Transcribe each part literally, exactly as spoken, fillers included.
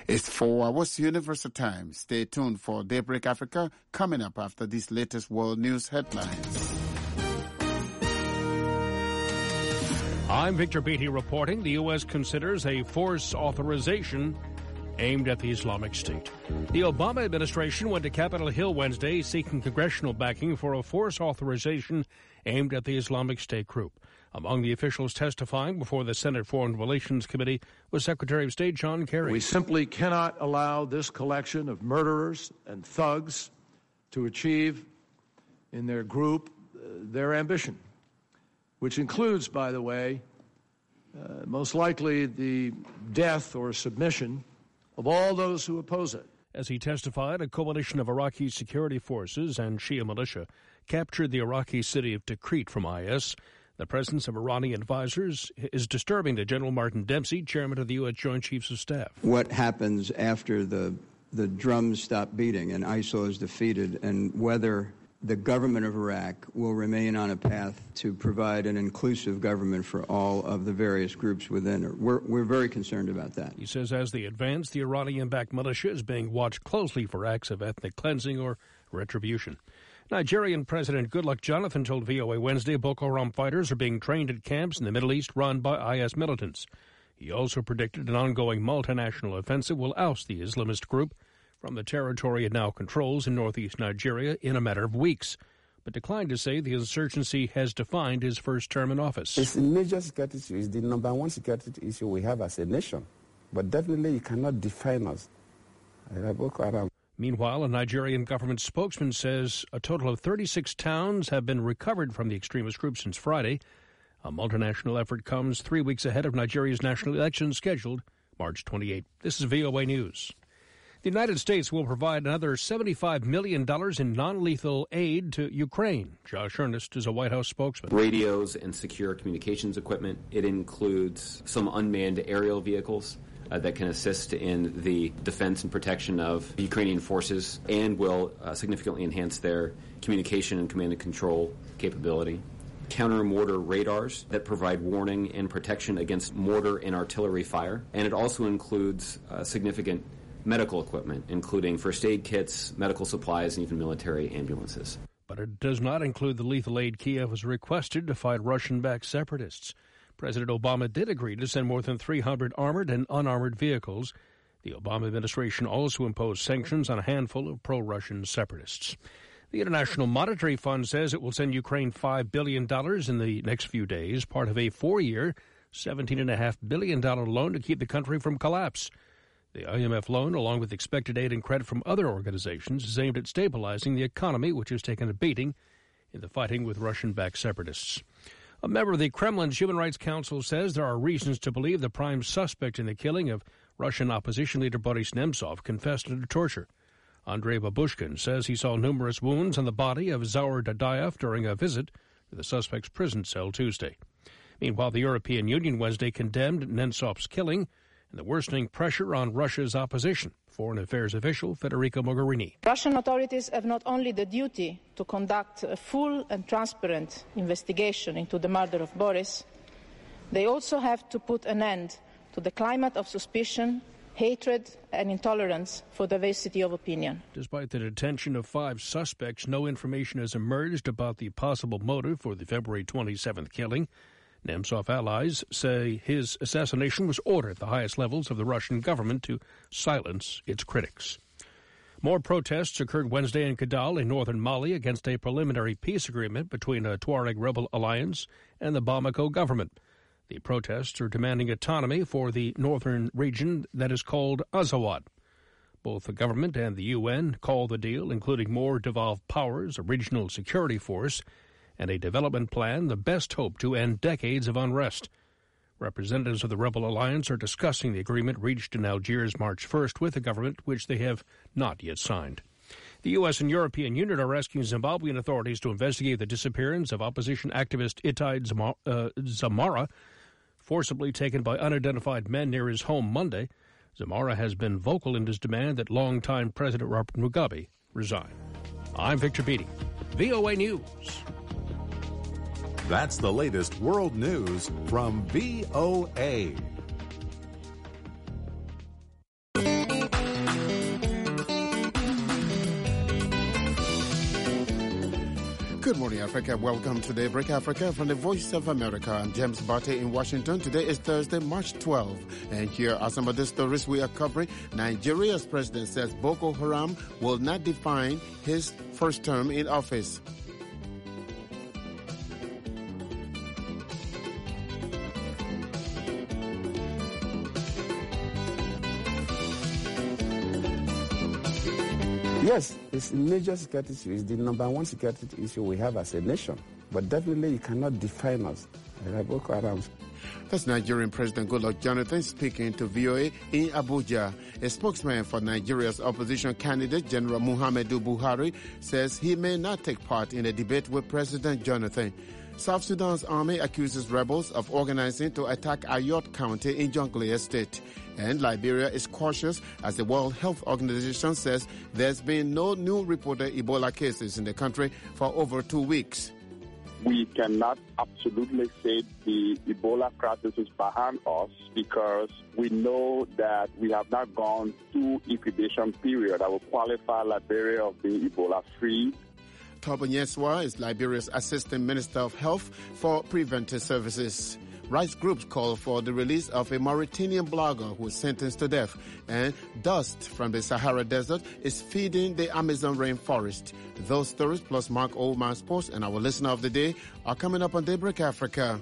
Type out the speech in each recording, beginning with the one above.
It's four hours Universal Time. Stay tuned for Daybreak Africa coming up after these latest world news headlines. I'm Victor Beatty reporting. The U S considers a force authorization aimed at the Islamic State. The Obama administration went to Capitol Hill Wednesday seeking congressional backing for a force authorization aimed at the Islamic State group. Among the officials testifying before the Senate Foreign Relations Committee was Secretary of State John Kerry. We simply cannot allow this collection of murderers and thugs to achieve in their group uh, their ambition, which includes, by the way, uh, most likely the death or submission of all those who oppose it. As he testified, a coalition of Iraqi security forces and Shia militia captured the Iraqi city of Tikrit from I S. The presence of Iranian advisors is disturbing to General Martin Dempsey, chairman of the U S Joint Chiefs of Staff. What happens after the the drums stop beating and I S I L is defeated, and whether the government of Iraq will remain on a path to provide an inclusive government for all of the various groups within it. We're, we're very concerned about that. He says as they advance, the Iranian-backed militia is being watched closely for acts of ethnic cleansing or retribution. Nigerian President Goodluck Jonathan told V O A Wednesday Boko Haram fighters are being trained at camps in the Middle East run by I S militants. He also predicted an ongoing multinational offensive will oust the Islamist group from the territory it now controls in northeast Nigeria in a matter of weeks, but declined to say the insurgency has defined his first term in office. It's a major security issue. It's the number one security issue we have as a nation, but definitely you cannot define us. Boko Haram. Meanwhile, a Nigerian government spokesman says a total of thirty-six towns have been recovered from the extremist group since Friday. A multinational effort comes three weeks ahead of Nigeria's national election scheduled March twenty-eighth. This is V O A News. The United States will provide another seventy-five million dollars in non-lethal aid to Ukraine. Josh Earnest is a White House spokesman. Radios and secure communications equipment. It includes some unmanned aerial vehicles Uh, that can assist in the defense and protection of Ukrainian forces and will uh, significantly enhance their communication and command and control capability. Counter-mortar radars that provide warning and protection against mortar and artillery fire. And it also includes uh, significant medical equipment, including first aid kits, medical supplies, and even military ambulances. But it does not include the lethal aid Kiev has requested to fight Russian-backed separatists. President Obama did agree to send more than three hundred armored and unarmored vehicles. The Obama administration also imposed sanctions on a handful of pro-Russian separatists. The International Monetary Fund says it will send Ukraine five billion dollars in the next few days, part of a four-year, seventeen point five billion dollars loan to keep the country from collapse. The I M F loan, along with expected aid and credit from other organizations, is aimed at stabilizing the economy, which has taken a beating in the fighting with Russian-backed separatists. A member of the Kremlin's Human Rights Council says there are reasons to believe the prime suspect in the killing of Russian opposition leader Boris Nemtsov confessed to torture. Andrei Babushkin says he saw numerous wounds on the body of Zaur Dadayev during a visit to the suspect's prison cell Tuesday. Meanwhile, the European Union Wednesday condemned Nemtsov's killing and the worsening pressure on Russia's opposition. Foreign Affairs official Federica Mogherini. Russian authorities have not only the duty to conduct a full and transparent investigation into the murder of Boris, they also have to put an end to the climate of suspicion, hatred and intolerance for diversity of opinion. Despite the detention of five suspects, no information has emerged about the possible motive for the February twenty-seventh killing. Nemtsov allies say his assassination was ordered at the highest levels of the Russian government to silence its critics. More protests occurred Wednesday in Kidal in northern Mali against a preliminary peace agreement between a Tuareg rebel alliance and the Bamako government. The protests are demanding autonomy for the northern region that is called Azawad. Both the government and the U N call the deal, including more devolved powers, a regional security force, and a development plan, the best hope to end decades of unrest. Representatives of the rebel alliance are discussing the agreement reached in Algiers March first with the government, which they have not yet signed. The U S and European Union are asking Zimbabwean authorities to investigate the disappearance of opposition activist Itai Zamara, forcibly taken by unidentified men near his home Monday. Zamara has been vocal in his demand that longtime President Robert Mugabe resign. I'm Victor Beatty, V O A News. That's the latest world news from V O A. Good morning, Africa. Welcome to Daybreak Africa from the Voice of America. I'm James Barty in Washington. Today is Thursday, March twelfth. And here are some of the stories we are covering. Nigeria's president says Boko Haram will not define his first term in office. Yes, it's a major security issue. It's the number one security issue we have as a nation. But definitely you cannot define us. Boko Haram. That's Nigerian President Goodluck Jonathan speaking to V O A in Abuja. A spokesman for Nigeria's opposition candidate, General Muhammadu Buhari, says he may not take part in a debate with President Jonathan. South Sudan's army accuses rebels of organizing to attack Ayot County in Jonglei State. And Liberia is cautious as the World Health Organization says there's been no new reported Ebola cases in the country for over two weeks. We cannot absolutely say the Ebola crisis is behind us because we know that we have not gone through incubation period that will qualify Liberia of being Ebola-free. Tobo Nyeswa is Liberia's Assistant Minister of Health for Preventive Services. Rights groups call for the release of a Mauritanian blogger who was sentenced to death. And dust from the Sahara Desert is feeding the Amazon rainforest. Those stories plus Mark Oldman's Sports and our listener of the day are coming up on Daybreak Africa.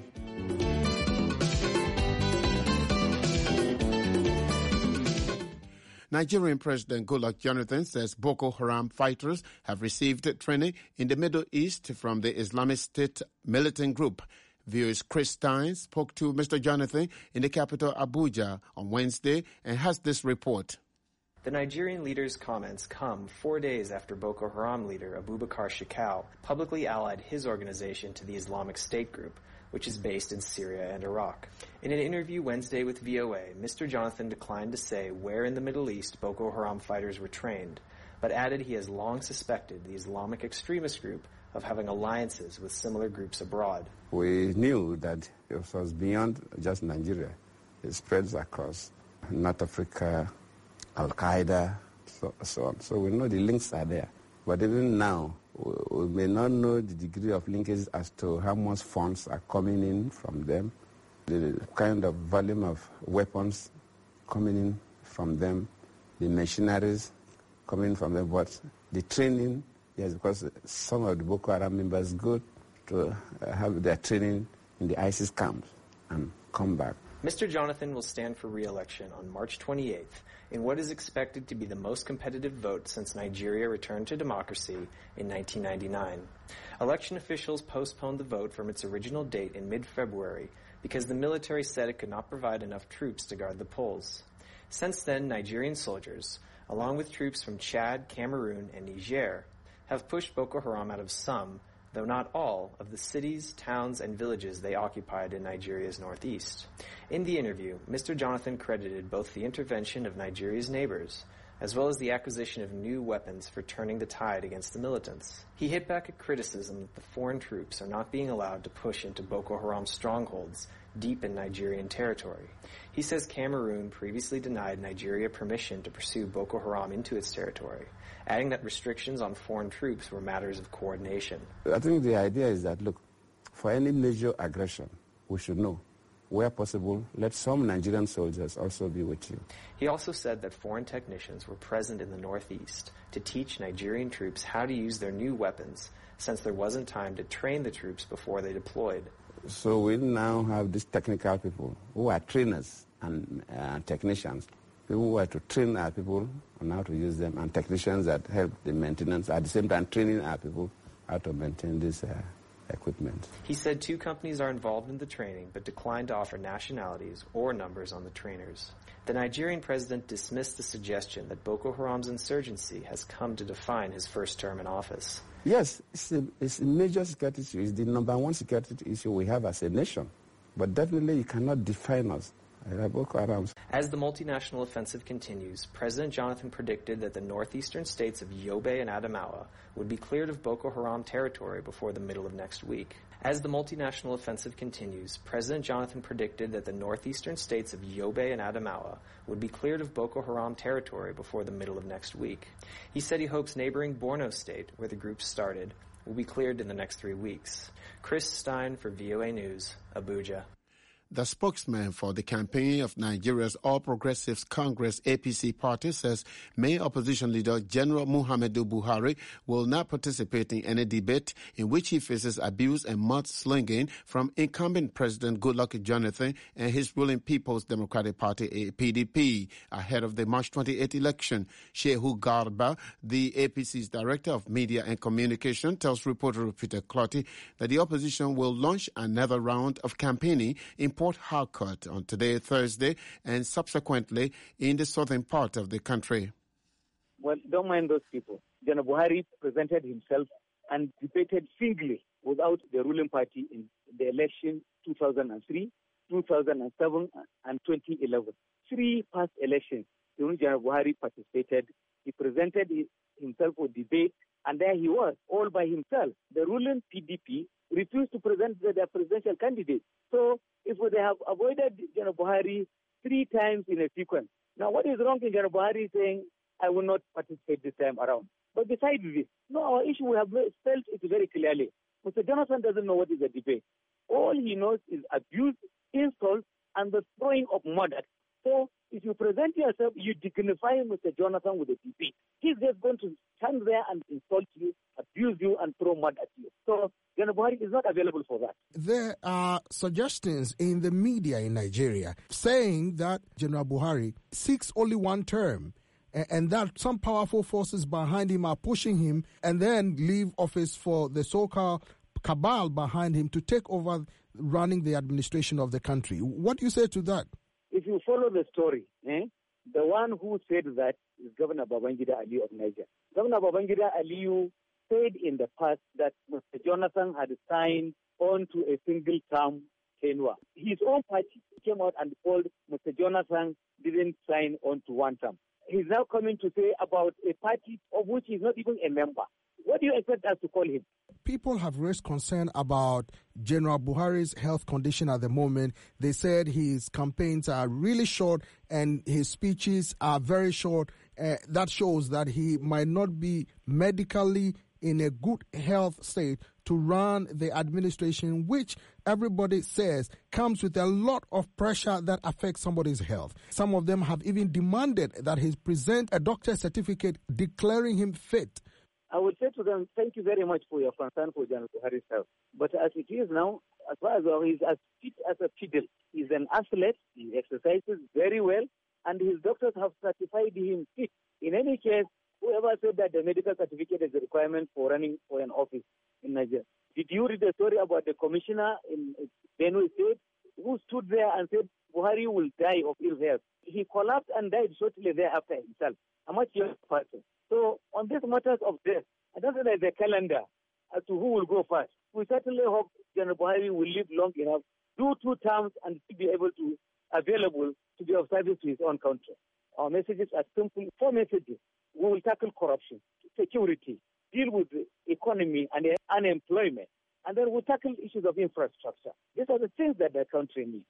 Nigerian President Goodluck Jonathan says Boko Haram fighters have received training in the Middle East from the Islamic State militant group. V O A's Chris Stein spoke to Mister Jonathan in the capital Abuja on Wednesday and has this report. The Nigerian leader's comments come four days after Boko Haram leader Abubakar Shekau publicly allied his organization to the Islamic State group, which is based in Syria and Iraq. In an interview Wednesday with V O A, Mister Jonathan declined to say where in the Middle East Boko Haram fighters were trained, but added he has long suspected the Islamic extremist group of having alliances with similar groups abroad. We knew that it was beyond just Nigeria. It spreads across North Africa, Al-Qaeda, so, so on. So we know the links are there. But even now, we, we may not know the degree of linkage as to how much funds are coming in from them, the kind of volume of weapons coming in from them, the machineries coming from them, but the training. Yes, because some of the Boko Haram members go to have their training in the ISIS camps and come back. Mister Jonathan will stand for re-election on March twenty-eighth in what is expected to be the most competitive vote since Nigeria returned to democracy in nineteen ninety-nine. Election officials postponed the vote from its original date in mid-February because the military said it could not provide enough troops to guard the polls. Since then, Nigerian soldiers, along with troops from Chad, Cameroon, and Niger, have pushed Boko Haram out of some, though not all, of the cities, towns, and villages they occupied in Nigeria's northeast. In the interview, Mister Jonathan credited both the intervention of Nigeria's neighbors, as well as the acquisition of new weapons for turning the tide against the militants. He hit back at criticism that the foreign troops are not being allowed to push into Boko Haram strongholds deep in Nigerian territory. He says Cameroon previously denied Nigeria permission to pursue Boko Haram into its territory, adding that restrictions on foreign troops were matters of coordination. I think the idea is that, look, for any major aggression, we should know, where possible, let some Nigerian soldiers also be with you. He also said that foreign technicians were present in the northeast to teach Nigerian troops how to use their new weapons, since there wasn't time to train the troops before they deployed. So we now have these technical people who are trainers and uh, technicians, people who are to train our people on how to use them, and technicians that help the maintenance, at the same time training our people how to maintain this uh, equipment. He said two companies are involved in the training but declined to offer nationalities or numbers on the trainers. The Nigerian president dismissed the suggestion that Boko Haram's insurgency has come to define his first term in office. Yes, it's a, it's a major security issue. It's the number one security issue we have as a nation. But definitely you cannot define us. As the multinational offensive continues, President Jonathan predicted that the northeastern states of Yobe and Adamawa would be cleared of Boko Haram territory before the middle of next week. As the multinational offensive continues, President Jonathan predicted that the northeastern states of Yobe and Adamawa would be cleared of Boko Haram territory before the middle of next week. He said he hopes neighboring Borno State, where the group started, will be cleared in the next three weeks. Chris Stein for V O A News, Abuja. The spokesman for the campaign of Nigeria's All Progressives Congress A P C party says main opposition leader General Muhammadu Buhari will not participate in any debate in which he faces abuse and mudslinging from incumbent President Goodluck Jonathan and his ruling People's Democratic Party P D P ahead of the March twenty-eighth election. Shehu Garba, the A P C's Director of Media and Communication, tells reporter Peter Clotty that the opposition will launch another round of campaigning in Port Harcourt on today, Thursday, and subsequently in the southern part of the country. Well, don't mind those people. General Buhari presented himself and debated singly without the ruling party in the election two thousand three, two thousand seven, and twenty eleven. Three past elections in which General Buhari participated. He presented himself for debate, and there he was, all by himself. The ruling P D P refused to present their presidential candidate. So, if they have avoided General Buhari three times in a sequence. Now, what is wrong in General Buhari saying, I will not participate this time around? But besides this, no, our issue, we have felt it very clearly. Mister Jonathan doesn't know what is a debate. All he knows is abuse, insult, and the throwing of mud. So, if you present yourself, you dignify Mister Jonathan with a debate. He's just going to stand there and insult you, abuse you, and throw mud at you. So, General Buhari is not available for that. There are suggestions in the media in Nigeria saying that General Buhari seeks only one term and that some powerful forces behind him are pushing him and then leave office for the so-called cabal behind him to take over running the administration of the country. What do you say to that? If you follow the story, eh, the one who said that is Governor Babangida Aliyu of Niger. Governor Babangida Aliyu said in the past that Mister Jonathan had signed on to a single term tenure. His own party came out and told Mister Jonathan didn't sign on to one term. He's now coming to say about a party of which he's not even a member. What do you expect us to call him? People have raised concern about General Buhari's health condition at the moment. They said his campaigns are really short and his speeches are very short. Uh, that shows that he might not be medically in a good health state to run the administration, which everybody says comes with a lot of pressure that affects somebody's health. Some of them have even demanded that he present a doctor's certificate declaring him fit. I would say to them, thank you very much for your concern for General Buhari's health. But as it is now, as far as well, he's as fit as a fiddle. He's an athlete, he exercises very well, and his doctors have certified him fit. In any case, whoever said that the medical certificate is a requirement for running for an office in Nigeria. Did you read the story about the commissioner in Benue State who stood there and said Buhari will die of ill health? He collapsed and died shortly thereafter himself. A much younger person. So on these matters of death, I don't think there's a calendar as to who will go first. We certainly hope General Buhari will live long enough, do two terms, and be able to available to be of service to his own country. Our messages are simple. Four messages. We will tackle corruption, security, deal with the economy and unemployment, and then we'll tackle issues of infrastructure. These are the things that the country needs.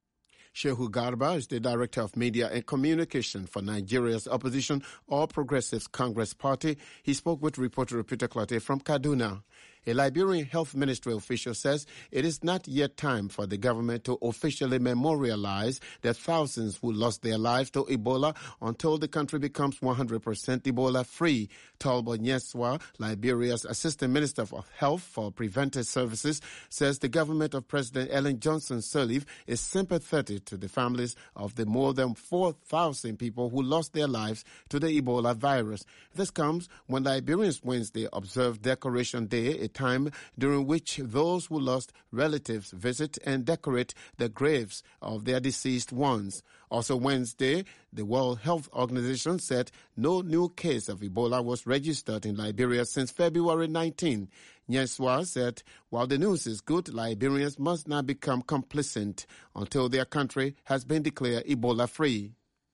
Shehu Garba is the Director of Media and Communication for Nigeria's opposition All Progressives Congress Party. He spoke with reporter Peter Clotty from Kaduna. A Liberian health ministry official says it is not yet time for the government to officially memorialize the thousands who lost their lives to Ebola until the country becomes one hundred percent Ebola-free. Talbot Nyeswa, Liberia's Assistant Minister of Health for Preventive Services, says the government of President Ellen Johnson Sirleaf is sympathetic to the families of the more than four thousand people who lost their lives to the Ebola virus. This comes when Liberians Wednesday observed Decoration Day, a time during which those who lost relatives visit and decorate the graves of their deceased ones. Also Wednesday, the World Health Organization said no new case of Ebola was registered in Liberia since February nineteenth. Nyeswa said, while the news is good, Liberians must not become complacent until their country has been declared Ebola-free.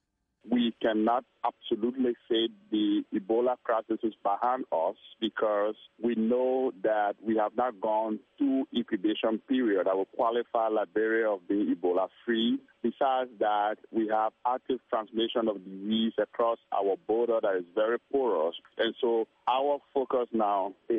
We cannot absolutely say the Ebola crisis is behind us because we know that we have not gone through incubation period that will qualify Liberia of being Ebola-free. Besides that, we have active transmission of disease across our border that is very porous. And so our focus now is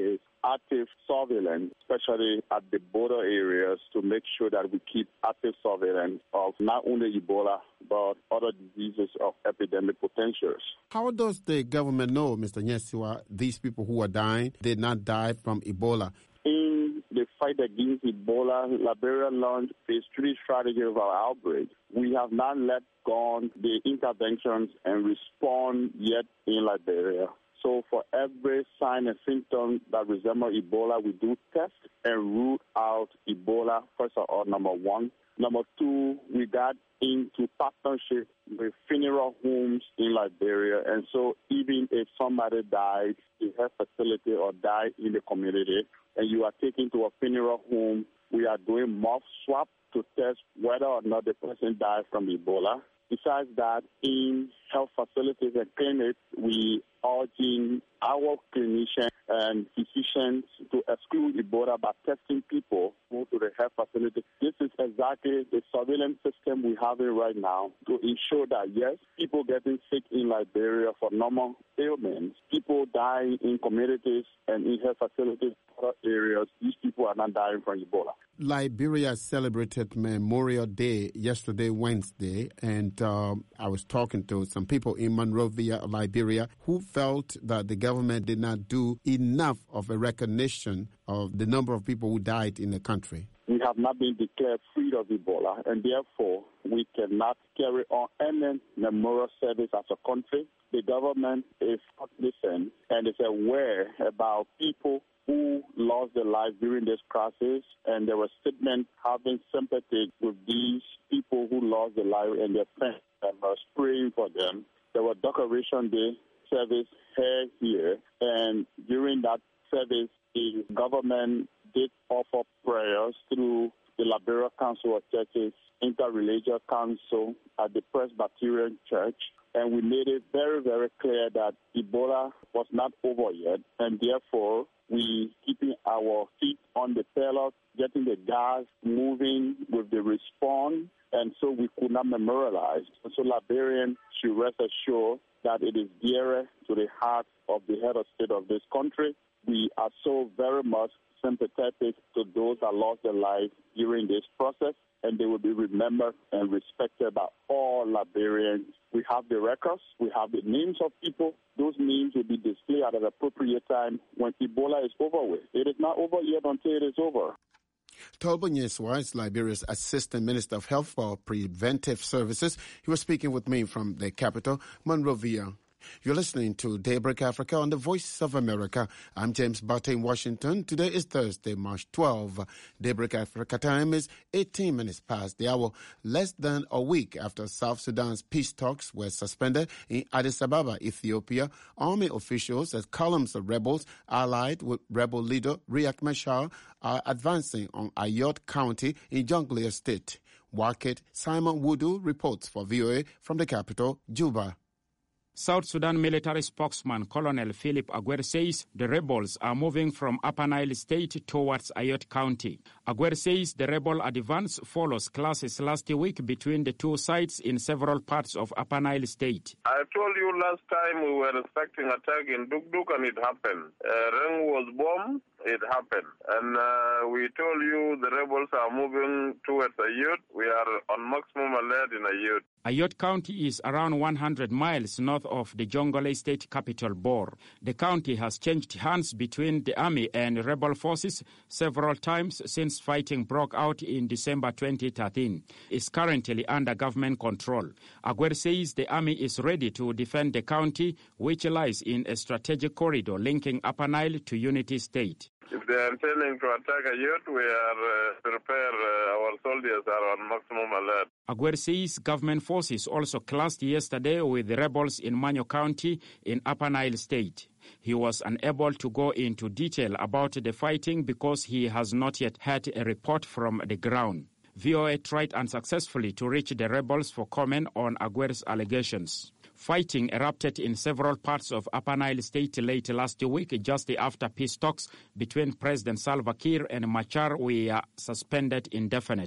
active surveillance, especially at the border areas, to make sure that we keep active surveillance of not only Ebola, but other diseases of epidemic potentials. How does the government know, Mister Nyesiwa, these people who are dying did not die from Ebola? In the fight against Ebola, Liberia launched phase three strategy of our outbreak. We have not let go the interventions and respond yet in Liberia. So for every sign and symptom that resemble Ebola, we do test and root out Ebola, first of all, number one. Number two, we got into partnership with funeral homes in Liberia. And so even if somebody died in a facility or died in the community, and you are taken to a funeral home, we are doing mouth swab to test whether or not the person died from Ebola. Besides that, in health facilities and clinics, we are urging our clinicians and physicians to exclude Ebola by testing people who go to the health facility. This is exactly the surveillance system we have right now to ensure that, yes, people getting sick in Liberia for normal ailments, people dying in communities and in health facilities, other areas, these people are not dying from Ebola. Liberia celebrated Memorial Day yesterday, Wednesday, and um, I was talking to some people in Monrovia, Liberia, who felt that the government did not do enough of a recognition of the number of people who died in the country. We have not been declared free of Ebola, and therefore we cannot carry on any memorial service as a country. The government is not listening and is aware about people who lost their lives during this crisis, and there were statements having sympathy with these people who lost their lives and their friends and was praying for them. There were Decoration Day service held here, and during that service, the government did offer prayers through the Liberia Council of Churches, Interreligious Council at the Presbyterian Church, and we made it very, very clear that Ebola was not over yet, and therefore we keeping our feet on the pedal, getting the gas moving with the response, and so we could not memorialize. So Liberians should rest assured that it is dearer to the heart of the head of state of this country. We are so very much sympathetic to those that lost their lives during this process, and they will be remembered and respected by all Liberians. We have the records, we have the names of people. Those names will be displayed at an appropriate time when Ebola is over with. It is not over yet until it is over. Tolbo Nyesiwa is Liberia's Assistant Minister of Health for Preventive Services. He was speaking with me from the capital, Monrovia. You're listening to Daybreak Africa on the Voice of America. I'm James Barton in Washington. Today is Thursday, March twelfth. Daybreak Africa time is eighteen minutes past the hour. Less than a week after South Sudan's peace talks were suspended in Addis Ababa, Ethiopia, army officials and columns of rebels allied with rebel leader Riek Machar are advancing on Ayot County in Jonglei State. Warkit Simon Wudu reports for V O A from the capital, Juba. South Sudan military spokesman Colonel Philip Aguer says the rebels are moving from Upper Nile State towards Ayot County. Aguer says the rebel advance follows clashes last week between the two sides in several parts of Upper Nile State. I told you last time we were expecting attack in Dukduk and it happened. Uh, Reng was bombed, it happened. And uh, we told you the rebels are moving towards Ayot. We are on maximum alert in Ayot. Ayot County is around one hundred miles north of the Jonglei State capital, Bor. The county has changed hands between the army and rebel forces several times since fighting broke out in December twenty thirteen. It's currently under government control. Aguer says the army is ready to defend the county, which lies in a strategic corridor linking Upper Nile to Unity State. If they are intending to attack Ayot, we are uh, prepared. Uh, our soldiers are on maximum alert. Aguer says government forces also clashed yesterday with the rebels in Manyo County in Upper Nile State. He was unable to go into detail about the fighting because he has not yet had a report from the ground. V O A tried unsuccessfully to reach the rebels for comment on Aguer's allegations. Fighting erupted in several parts of Upper Nile State late last week, just after peace talks between President Salva Kiir and Machar were suspended indefinitely.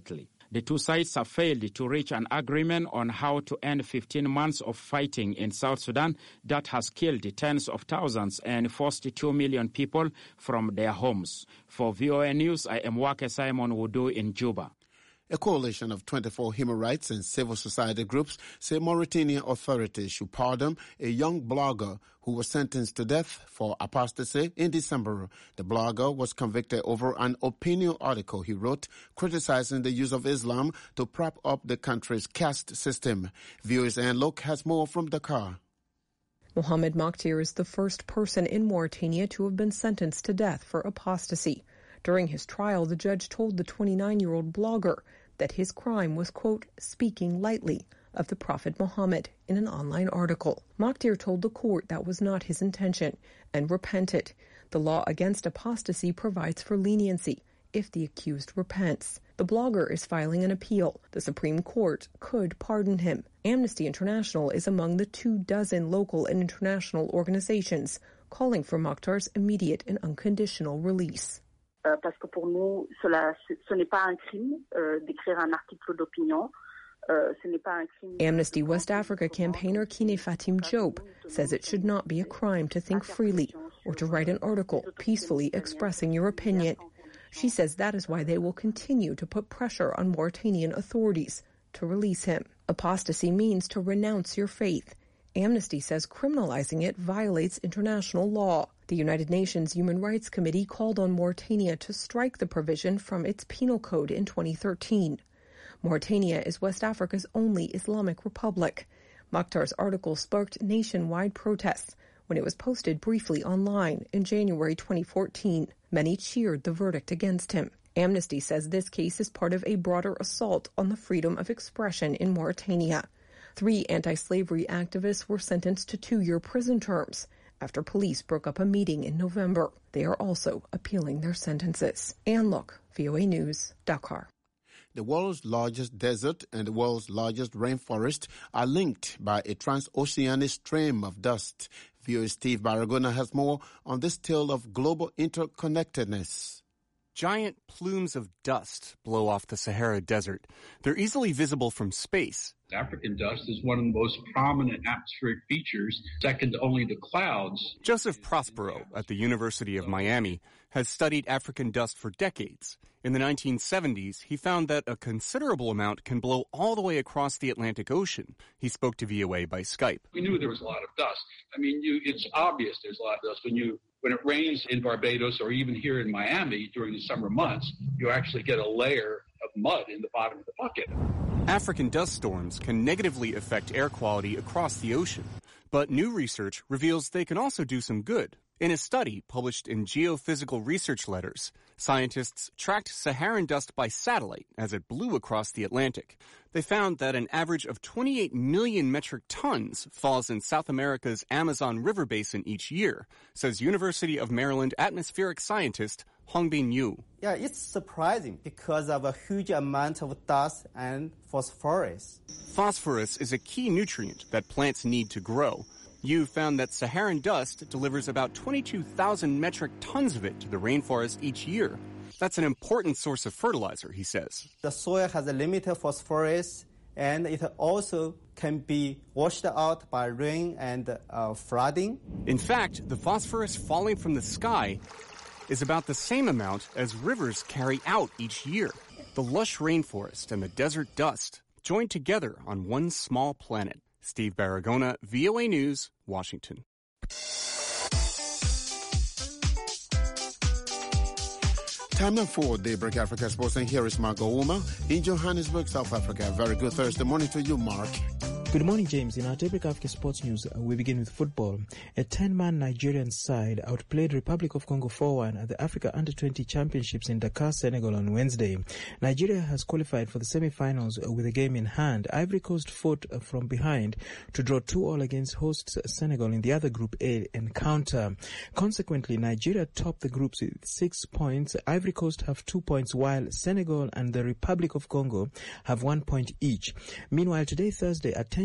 The two sides have failed to reach an agreement on how to end fifteen months of fighting in South Sudan that has killed tens of thousands and forced two million people from their homes. For V O A News, I am Wake Simon Wudu in Juba. A coalition of twenty-four human rights and civil society groups say Mauritanian authorities should pardon a young blogger who was sentenced to death for apostasy in December. The blogger was convicted over an opinion article he wrote criticizing the use of Islam to prop up the country's caste system. V O A's Anne Lok has more from Dakar. Mohamed Mokhtar is the first person in Mauritania to have been sentenced to death for apostasy. During his trial, the judge told the twenty-nine-year-old blogger that his crime was, quote, speaking lightly of the Prophet Muhammad in an online article. Mokhtar told the court that was not his intention and repented. The law against apostasy provides for leniency if the accused repents. The blogger is filing an appeal. The Supreme Court could pardon him. Amnesty International is among the two dozen local and international organizations calling for Mokhtar's immediate and unconditional release. Parce que pour nous, cela, ce n'est pas un crime euh, d'écrire un article d'opinion. Euh, ce n'est pas un crime. Amnesty West Africa campaigner Kine Fatim Job says it should not be a crime to think freely or to write an article peacefully expressing your opinion. She says that is why they will continue to put pressure on Mauritanian authorities to release him. Apostasy means to renounce your faith. Amnesty says criminalizing it violates international law. The United Nations Human Rights Committee called on Mauritania to strike the provision from its penal code in twenty thirteen. Mauritania is West Africa's only Islamic republic. Mokhtar's article sparked nationwide protests when it was posted briefly online in January twenty fourteen. Many cheered the verdict against him. Amnesty says this case is part of a broader assault on the freedom of expression in Mauritania. Three anti-slavery activists were sentenced to two-year prison terms after police broke up a meeting in November. They are also appealing their sentences. Anne Lok, V O A News, Dakar. The world's largest desert and the world's largest rainforest are linked by a transoceanic stream of dust. V O A's Steve Baragona has more on this tale of global interconnectedness. Giant plumes of dust blow off the Sahara Desert. They're easily visible from space. African dust is one of the most prominent atmospheric features, second only to clouds. Joseph Prospero at the University of Miami has studied African dust for decades. In the nineteen seventies, he found that a considerable amount can blow all the way across the Atlantic Ocean. He spoke to V O A by Skype. We knew there was a lot of dust. I mean, you, it's obvious there's a lot of dust. When you when it rains in Barbados or even here in Miami during the summer months, you actually get a layer of mud in the bottom of the bucket. African dust storms can negatively affect air quality across the ocean, but new research reveals they can also do some good. In a study published in Geophysical Research Letters, scientists tracked Saharan dust by satellite as it blew across the Atlantic. They found that an average of twenty-eight million metric tons falls in South America's Amazon River basin each year, says University of Maryland atmospheric scientist Hongbin Yu. Yeah, it's surprising because of a huge amount of dust and phosphorus. Phosphorus is a key nutrient that plants need to grow. Yu found that Saharan dust delivers about twenty-two thousand metric tons of it to the rainforest each year. That's an important source of fertilizer, he says. The soil has a limited phosphorus, and it also can be washed out by rain and uh, flooding. In fact, the phosphorus falling from the sky is about the same amount as rivers carry out each year. The lush rainforest and the desert dust joined together on one small planet. Steve Baragona, V O A News, Washington. Time now for Daybreak Africa Sports, and here is Margot Wooma in Johannesburg, South Africa. Very good Thursday morning to you, Mark. Good morning, James. In our Daybreak Africa Sports News, we begin with football. A ten-man Nigerian side outplayed Republic of Congo four one at the Africa Under twenty Championships in Dakar, Senegal on Wednesday. Nigeria has qualified for the semi-finals with a game in hand. Ivory Coast fought from behind to draw two all against hosts Senegal in the other Group A encounter. Consequently, Nigeria topped the groups with six points. Ivory Coast have two points, while Senegal and the Republic of Congo have one point each. Meanwhile, today, Thursday, attention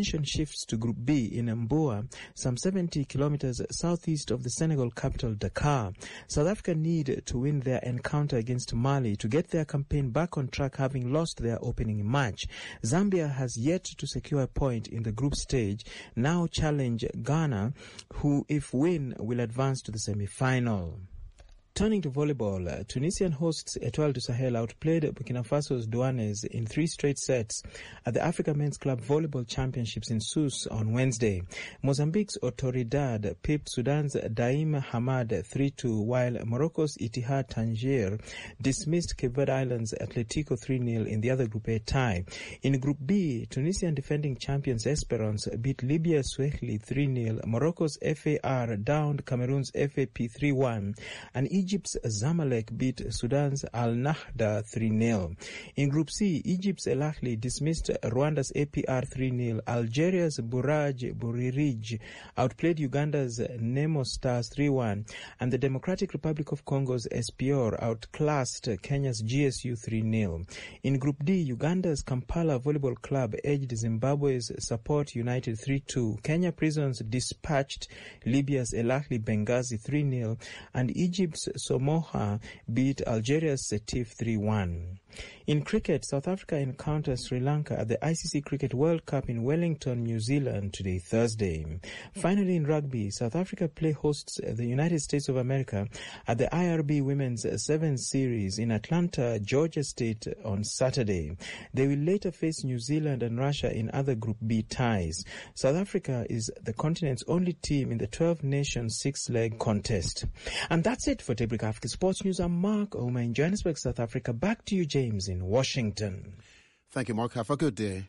attention shifts to Group B in Mboa, some seventy kilometers southeast of the Senegal capital, Dakar. South Africa need to win their encounter against Mali to get their campaign back on track, having lost their opening match. Zambia has yet to secure a point in the group stage, now challenge Ghana, who, if win, will advance to the semi-final. Turning to volleyball, uh, Tunisian hosts Etoile du Sahel outplayed Burkina Faso's Douanes in three straight sets at the Africa Men's Club Volleyball Championships in Sousse on Wednesday. Mozambique's Autoridad pipped Sudan's Daim Hamad three two, while Morocco's Ittihad Tangier dismissed Cape Verde Island's Atletico three nil in the other Group A tie. In Group B, Tunisian defending champions Esperance beat Libya's Swahili three nil, Morocco's F A R downed Cameroon's F A P three one, and Egypt's Zamalek beat Sudan's Al Nahda three nil. In Group C, Egypt's El Ahly dismissed Rwanda's A P R three nil. Algeria's Bouraj Bouririj outplayed Uganda's Nemo Stars three one, and the Democratic Republic of Congo's Espior outclassed Kenya's G S U three nil. In Group D, Uganda's Kampala Volleyball Club edged Zimbabwe's Support United three two. Kenya Prisons dispatched Libya's El Ahly Benghazi three nil, and Egypt's Somoha beat Algeria's Setif three one. In cricket, South Africa encounters Sri Lanka at the I C C Cricket World Cup in Wellington, New Zealand today, Thursday. Finally, in rugby, South Africa play hosts the United States of America at the I R B Women's Sevens Series in Atlanta, Georgia State on Saturday. They will later face New Zealand and Russia in other Group B ties. South Africa is the continent's only team in the twelve-nation six-leg contest. And that's it for Daybreak Africa Sports News. I'm Mark Ouma in Johannesburg, South Africa. Back to you, James, in Washington. Thank you, Mark. Have a good day.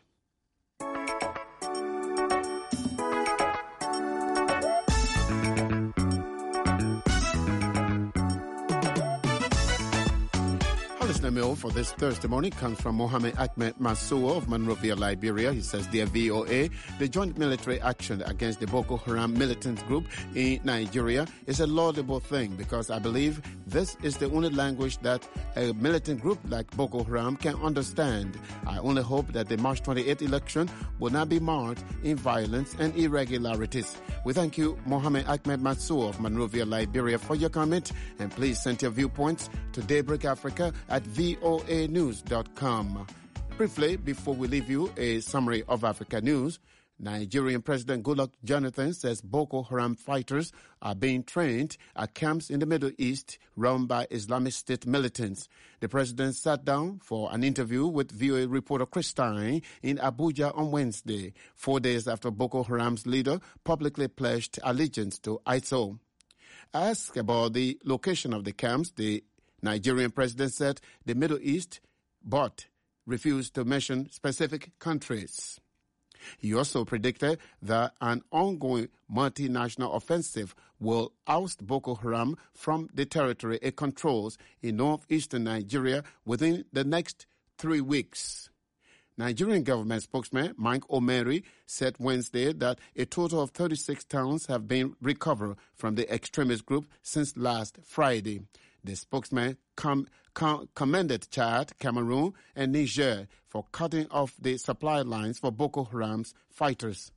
Mail for this Thursday morning comes from Mohammed Ahmed Massour of Monrovia, Liberia. He says, "Dear V O A, the joint military action against the Boko Haram militant group in Nigeria is a laudable thing because I believe this is the only language that a militant group like Boko Haram can understand. I only hope that the March twenty-eighth election will not be marred in violence and irregularities." We thank you, Mohammed Ahmed Massour of Monrovia, Liberia, for your comment, and please send your viewpoints to Daybreak Africa at V O A news dot com. Briefly, before we leave you, a summary of Africa news. Nigerian President Goodluck Jonathan says Boko Haram fighters are being trained at camps in the Middle East run by Islamic State militants. The president sat down for an interview with V O A reporter Chris Stein in Abuja on Wednesday, four days after Boko Haram's leader publicly pledged allegiance to I S O. Asked about the location of the camps, the Nigerian president said the Middle East, but refused to mention specific countries. He also predicted that an ongoing multinational offensive will oust Boko Haram from the territory it controls in northeastern Nigeria within the next three weeks. Nigerian government spokesman Mike Omeri said Wednesday that a total of thirty-six towns have been recovered from the extremist group since last Friday. The spokesman com- com- commended Chad, Cameroon, and Niger for cutting off the supply lines for Boko Haram's fighters.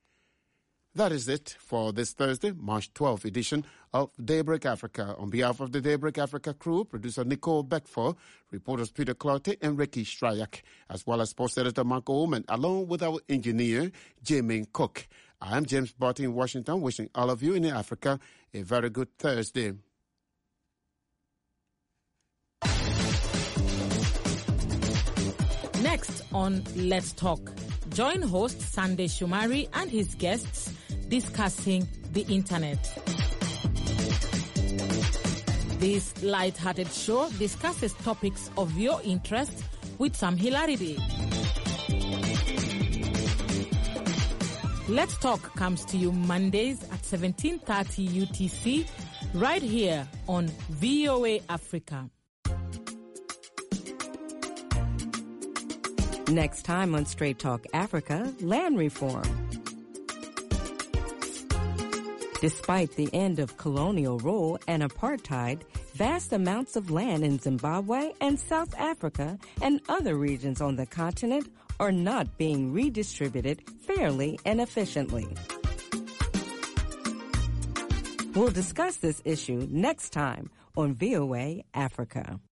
That is it for this Thursday, March twelfth edition of Daybreak Africa. On behalf of the Daybreak Africa crew, producer Nicole Beckford, reporters Peter Clotte and Ricky Strayak, as well as sports editor Mark Ullman, along with our engineer, Jamin Cook. I'm James Barty in Washington, wishing all of you in Africa a very good Thursday. Next on Let's Talk, join host Sunday Shumari and his guests discussing the internet. This light-hearted show discusses topics of your interest with some hilarity. Let's Talk comes to you Mondays at seventeen thirty U T C right here on V O A Africa. Next time on Straight Talk Africa, land reform. Despite the end of colonial rule and apartheid, vast amounts of land in Zimbabwe and South Africa and other regions on the continent are not being redistributed fairly and efficiently. We'll discuss this issue next time on V O A Africa.